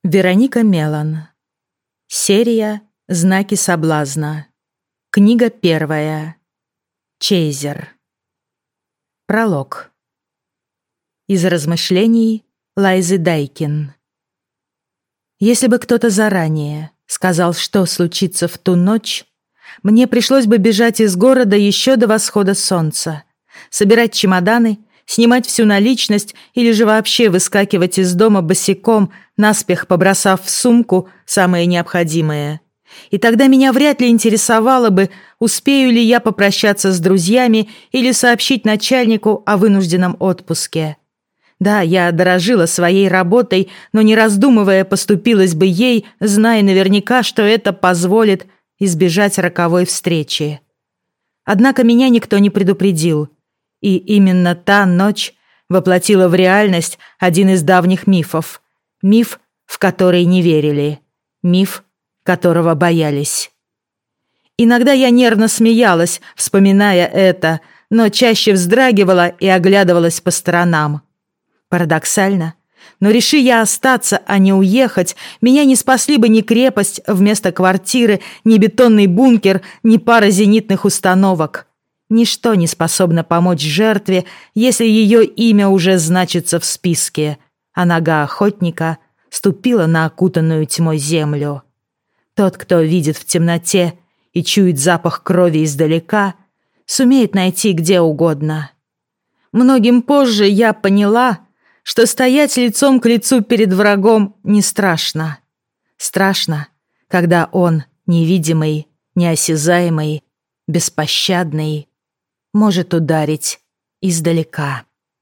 Вероника Мелан. Серия «Знаки соблазна». Книга 1. Чейзер. Пролог. Из размышлений Лайзы Дайкин. Если бы кто-то заранее сказал, что случится в ту ночь, мне пришлось бы бежать из города еще до восхода солнца, собирать чемоданы, снимать всю наличность или же вообще выскакивать из дома босиком, наспех побросав в сумку самое необходимое. И тогда меня вряд ли интересовало бы, успею ли я попрощаться с друзьями или сообщить начальнику о вынужденном отпуске. Да, я дорожила своей работой, но не раздумывая поступилась бы ей, зная наверняка, что это позволит избежать роковой встречи. Однако меня никто не предупредил. И именно та ночь воплотила в реальность один из давних мифов. Миф, в который не верили. Миф, которого боялись. Иногда я нервно смеялась, вспоминая это, но чаще вздрагивала и оглядывалась по сторонам. Парадоксально, но реши я остаться, а не уехать, меня не спасли бы ни крепость вместо квартиры, ни бетонный бункер, ни пара зенитных установок. Ничто не способно помочь жертве, если ее имя уже значится в списке, а нога охотника ступила на окутанную тьмой землю. Тот, кто видит в темноте и чует запах крови издалека, сумеет найти где угодно. Многим позже я поняла, что стоять лицом к лицу перед врагом не страшно. Страшно, когда он невидимый, неосязаемый, беспощадный, может ударить издалека.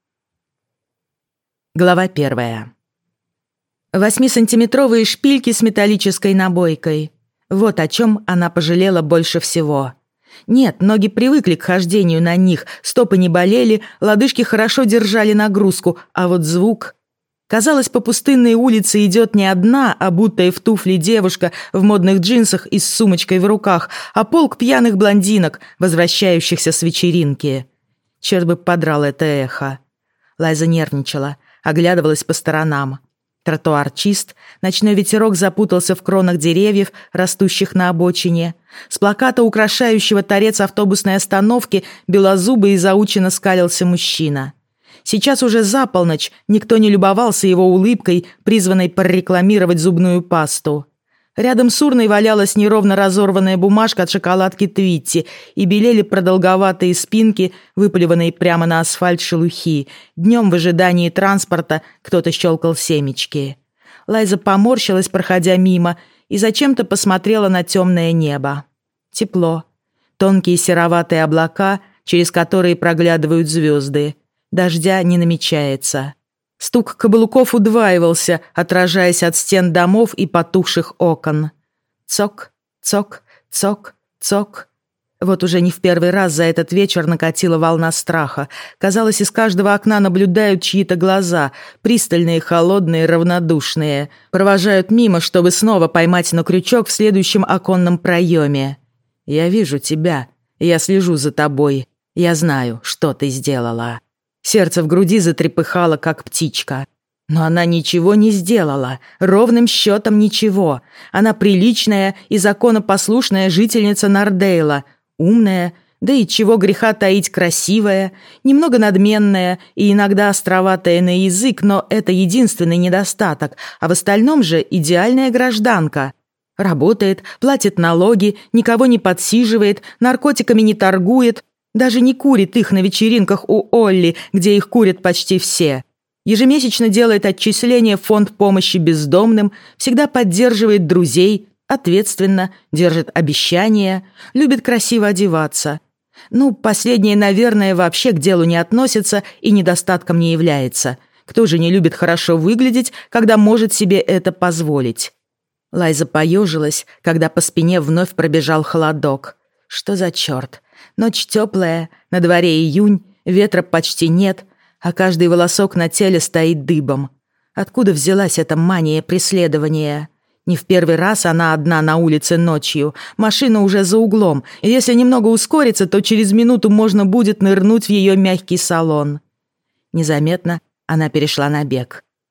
Глава 1. 8-сантиметровые шпильки с металлической набойкой. Вот о чем она пожалела больше всего. Нет, ноги привыкли к хождению на них, стопы не болели, лодыжки хорошо держали нагрузку, а вот звук... Казалось, по пустынной улице идет не одна, обутая в туфли девушка в модных джинсах и с сумочкой в руках, а полк пьяных блондинок, возвращающихся с вечеринки. Черт бы подрал это эхо. Лайза нервничала, оглядывалась по сторонам. Тротуар чист, ночной ветерок запутался в кронах деревьев, растущих на обочине. С плаката, украшающего торец автобусной остановки, белозубый и заученно скалился мужчина. Сейчас уже за полночь, никто не любовался его улыбкой, призванной прорекламировать зубную пасту. Рядом с урной валялась неровно разорванная бумажка от шоколадки Твитти, и белели продолговатые спинки, выплеванные прямо на асфальт шелухи. Днем в ожидании транспорта кто-то щелкал семечки. Лайза поморщилась, проходя мимо, и зачем-то посмотрела на темное небо. Тепло. Тонкие сероватые облака, через которые проглядывают звезды. Дождя не намечается. Стук каблуков удваивался, отражаясь от стен домов и потухших окон. Цок, цок, цок, цок. Вот уже не в первый раз за этот вечер накатила волна страха. Казалось, из каждого окна наблюдают чьи-то глаза, пристальные, холодные, равнодушные. Провожают мимо, чтобы снова поймать на крючок в следующем оконном проеме. «Я вижу тебя. Я слежу за тобой. Я знаю, что ты сделала». Сердце в груди затрепыхало, как птичка. Но она ничего не сделала, ровным счетом ничего. Она приличная и законопослушная жительница Нордейла, умная, да и чего греха таить, красивая, немного надменная и иногда островатая на язык, но это единственный недостаток, а в остальном же идеальная гражданка. Работает, платит налоги, никого не подсиживает, наркотиками не торгует, даже не курит их на вечеринках у Олли, где их курят почти все. Ежемесячно делает отчисления в фонд помощи бездомным, всегда поддерживает друзей, ответственно, держит обещания, любит красиво одеваться. Ну, последнее, наверное, вообще к делу не относится и недостатком не является. Кто же не любит хорошо выглядеть, когда может себе это позволить? Лайза поежилась, когда по спине вновь пробежал холодок. Что за черт? Ночь теплая, на дворе июнь, ветра почти нет, а каждый волосок на теле стоит дыбом. Откуда взялась эта мания преследования? Не в первый раз она одна на улице ночью, машина уже за углом, и если немного ускориться, то через минуту можно будет нырнуть в ее мягкий салон. Незаметно она перешла на бег.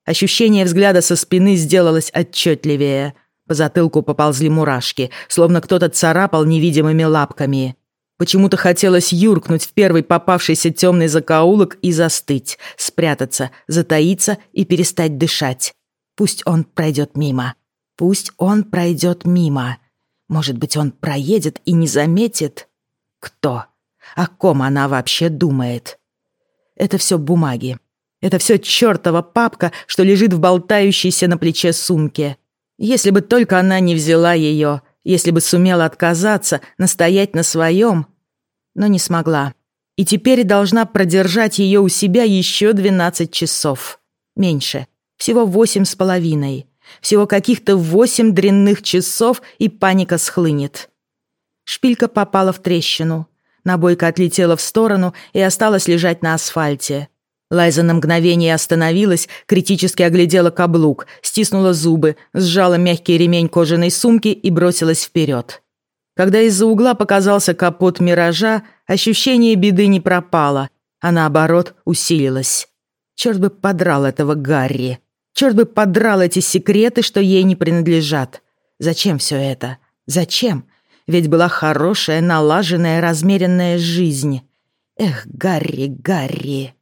Ощущение взгляда со спины сделалось отчетливее. По затылку поползли мурашки, словно кто-то царапал невидимыми лапками. Почему-то хотелось юркнуть в первый попавшийся темный закоулок и застыть, спрятаться, затаиться и перестать дышать. Пусть он пройдет мимо. Пусть он пройдет мимо. Может быть, он проедет и не заметит? Кто? О ком она вообще думает? Это все бумаги. Это все чертова папка, что лежит в болтающейся на плече сумке. Если бы только она не взяла ее, если бы сумела отказаться, настоять на своем, но не смогла. И теперь должна продержать ее у себя еще 12 часов. Меньше. Всего 8,5. Всего каких-то 8 дрянных часов, и паника схлынет. Шпилька попала в трещину. Набойка отлетела в сторону и осталась лежать на асфальте. Лайза на мгновение остановилась, критически оглядела каблук, стиснула зубы, сжала мягкий ремень кожаной сумки и бросилась вперед. Когда из-за угла показался капот «Миража», ощущение беды не пропало, а наоборот усилилось. Черт бы подрал этого Гарри. Черт бы подрал эти секреты, что ей не принадлежат. Зачем все это? Зачем? Ведь была хорошая, налаженная, размеренная жизнь. Эх, Гарри, Гарри.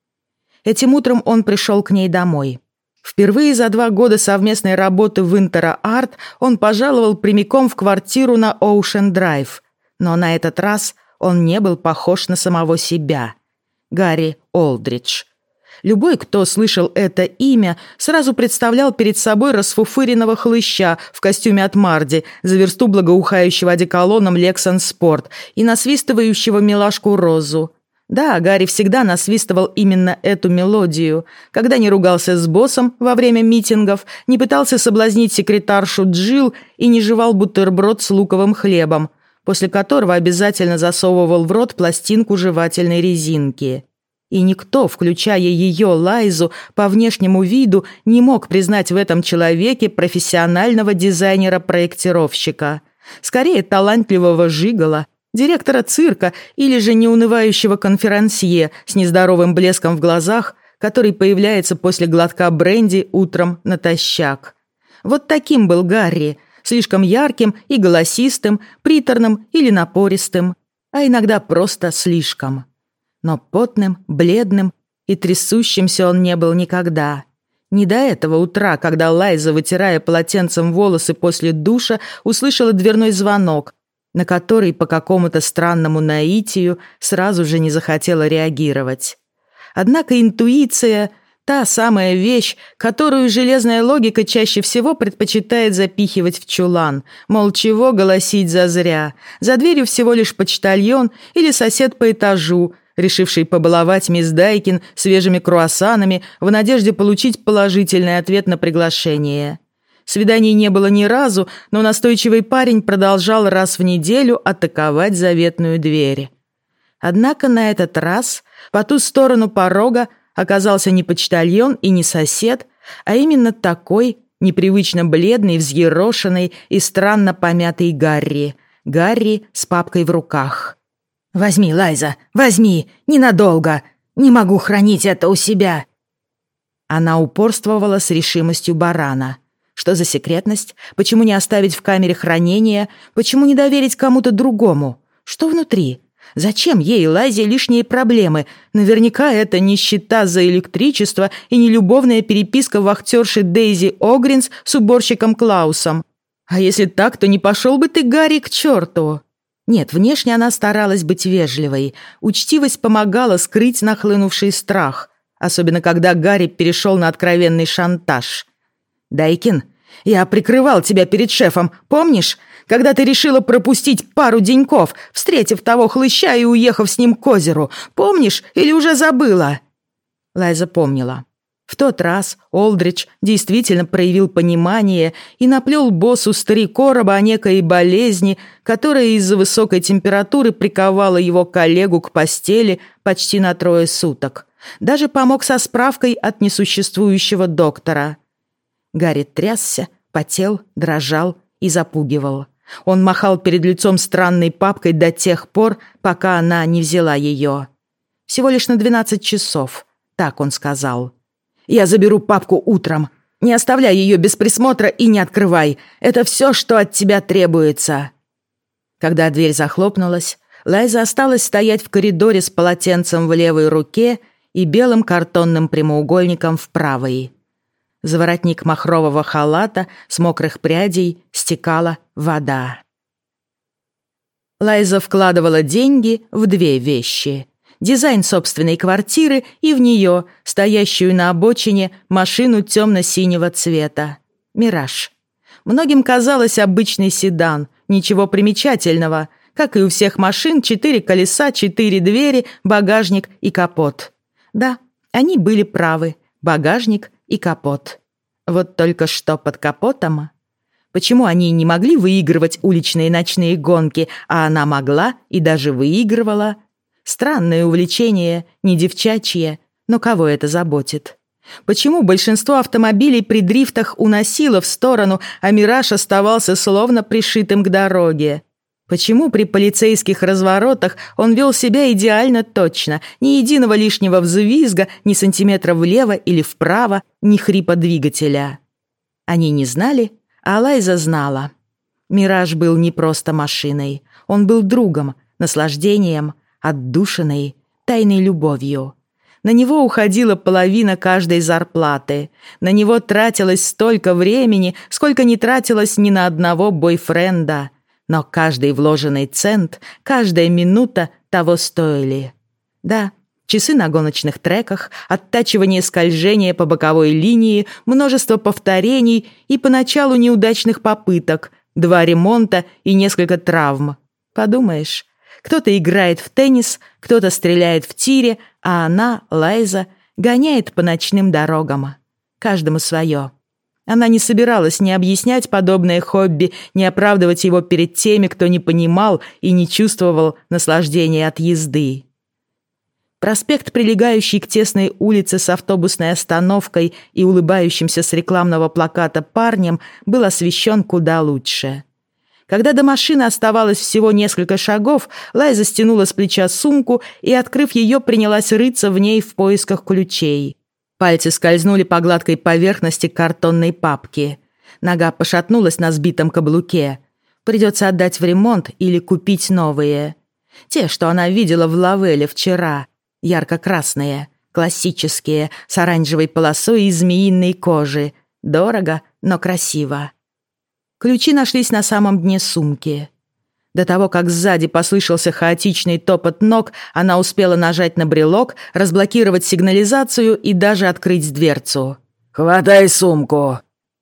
Этим утром он пришел к ней домой. Впервые за 2 года совместной работы в Интера-Арт он пожаловал прямиком в квартиру на Оушен-Драйв. Но на этот раз он не был похож на самого себя. Гарри Олдридж. Любой, кто слышал это имя, сразу представлял перед собой расфуфыренного хлыща в костюме от Марди, за версту благоухающего одеколоном Лексон Спорт и насвистывающего милашку Розу. Да, Гарри всегда насвистывал именно эту мелодию, когда не ругался с боссом во время митингов, не пытался соблазнить секретаршу Джилл и не жевал бутерброд с луковым хлебом, после которого обязательно засовывал в рот пластинку жевательной резинки. И никто, включая ее, Лайзу, по внешнему виду не мог признать в этом человеке профессионального дизайнера-проектировщика. Скорее, талантливого жигола, директора цирка или же неунывающего конферансье с нездоровым блеском в глазах, который появляется после глотка бренди утром натощак. Вот таким был Гарри, слишком ярким и голосистым, приторным или напористым, а иногда просто слишком. Но потным, бледным и трясущимся он не был никогда. Не до этого утра, когда Лайза, вытирая полотенцем волосы после душа, услышала дверной звонок, на который по какому-то странному наитию сразу же не захотела реагировать. Однако интуиция – та самая вещь, которую железная логика чаще всего предпочитает запихивать в чулан. Мол, чего голосить зазря? За дверью всего лишь почтальон или сосед по этажу, решивший побаловать мисс Дайкин свежими круассанами в надежде получить положительный ответ на приглашение. Свиданий не было ни разу, но настойчивый парень продолжал раз в неделю атаковать заветную дверь. Однако на этот раз по ту сторону порога оказался не почтальон и не сосед, а именно такой непривычно бледный, взъерошенный и странно помятый Гарри. Гарри с папкой в руках. «Возьми, Лайза, возьми, ненадолго. Не могу хранить это у себя». Она упорствовала с решимостью барана. Что за секретность? Почему не оставить в камере хранения? Почему не доверить кому-то другому? Что внутри? Зачем ей, Лайзе, лишние проблемы? Наверняка это не счета за электричество и не любовная переписка вахтерши Дейзи Огринс с уборщиком Клаусом. А если так, то не пошел бы ты, Гарри, к черту. Нет, внешне она старалась быть вежливой. Учтивость помогала скрыть нахлынувший страх, особенно когда Гарри перешел на откровенный шантаж. «Дайкин, я прикрывал тебя перед шефом, помнишь? Когда ты решила пропустить пару деньков, встретив того хлыща и уехав с ним к озеру. Помнишь или уже забыла?» Лайза помнила. В тот раз Олдридж действительно проявил понимание и наплел боссу с 3 короба о некой болезни, которая из-за высокой температуры приковала его коллегу к постели почти на 3 суток. Даже помог со справкой от несуществующего доктора. Гарри трясся, потел, дрожал и запугивал. Он махал перед лицом странной папкой до тех пор, пока она не взяла ее. Всего лишь на 12 часов, так он сказал. Я заберу папку утром. Не оставляй ее без присмотра и не открывай. Это все, что от тебя требуется». Когда дверь захлопнулась, Лайза осталась стоять в коридоре с полотенцем в левой руке и белым картонным прямоугольником в правой. За воротник махрового халата с мокрых прядей стекала вода. Лайза вкладывала деньги в две вещи: дизайн собственной квартиры и в нее, стоящую на обочине, машину темно-синего цвета. «Мираж». Многим казалось обычный седан, ничего примечательного. Как и у всех машин, 4 колеса, 4 двери, багажник и капот. Да, они были правы. Багажник и капот. Вот только что под капотом? Почему они не могли выигрывать уличные ночные гонки, а она могла и даже выигрывала? Странное увлечение, не девчачье, но кого это заботит? Почему большинство автомобилей при дрифтах уносило в сторону, а «Мираж» оставался словно пришитым к дороге? Почему при полицейских разворотах он вел себя идеально точно, ни единого лишнего взвизга, ни сантиметра влево или вправо, ни хрипа двигателя? Они не знали, а Лайза знала. «Мираж» был не просто машиной, он был другом, наслаждением, отдушиной, тайной любовью. На него уходила половина каждой зарплаты. На него тратилось столько времени, сколько не тратилось ни на одного бойфренда. Но каждый вложенный цент, каждая минута того стоили. Да, часы на гоночных треках, оттачивание скольжения по боковой линии, множество повторений и поначалу неудачных попыток, 2 ремонта и несколько травм. Подумаешь, кто-то играет в теннис, кто-то стреляет в тире, а она, Лайза, гоняет по ночным дорогам. Каждому свое. Она не собиралась ни объяснять подобное хобби, ни оправдывать его перед теми, кто не понимал и не чувствовал наслаждения от езды. Проспект, прилегающий к тесной улице с автобусной остановкой и улыбающимся с рекламного плаката парнем, был освещен куда лучше. Когда до машины оставалось всего несколько шагов, Лайза стянула с плеча сумку и, открыв ее, принялась рыться в ней в поисках ключей. Пальцы скользнули по гладкой поверхности картонной папки. Нога пошатнулась на сбитом каблуке. Придется отдать в ремонт или купить новые. Те, что она видела в Лавеле вчера. Ярко-красные, классические, с оранжевой полосой из змеиной кожи. Дорого, но красиво. Ключи нашлись на самом дне сумки. До того, как сзади послышался хаотичный топот ног, она успела нажать на брелок, разблокировать сигнализацию и даже открыть дверцу. «Хватай сумку!»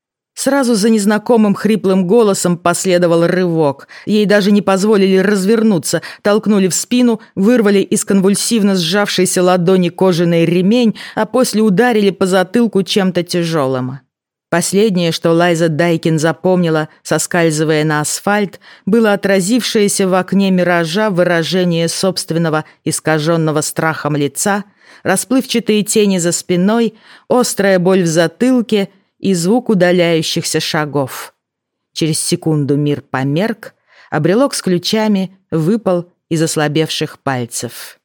Сразу за незнакомым хриплым голосом последовал рывок. Ей даже не позволили развернуться, толкнули в спину, вырвали из конвульсивно сжавшейся ладони кожаный ремень, а после ударили по затылку чем-то тяжелым. Последнее, что Лайза Дайкин запомнила, соскальзывая на асфальт, было отразившееся в окне «Миража» выражение собственного искаженного страхом лица, расплывчатые тени за спиной, острая боль в затылке и звук удаляющихся шагов. Через секунду мир померк, а брелок с ключами выпал из ослабевших пальцев.